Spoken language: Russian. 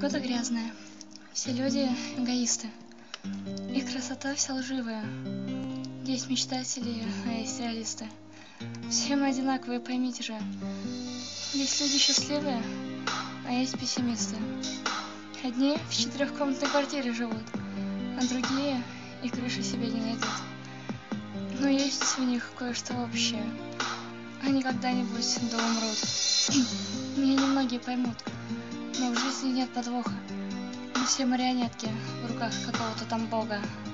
Погода грязная, все люди эгоисты, их красота вся лживая. Есть мечтатели, а есть реалисты. Все мы одинаковые, поймите же. Есть люди счастливые, а есть пессимисты. Одни в 4-комнатной квартире живут, а другие и крыши себе не найдут. Но есть у них кое-что общее. Они когда-нибудь да умрут. Меня немногие поймут, но в жизни нет подвоха. Мы все марионетки в руках какого-то там бога.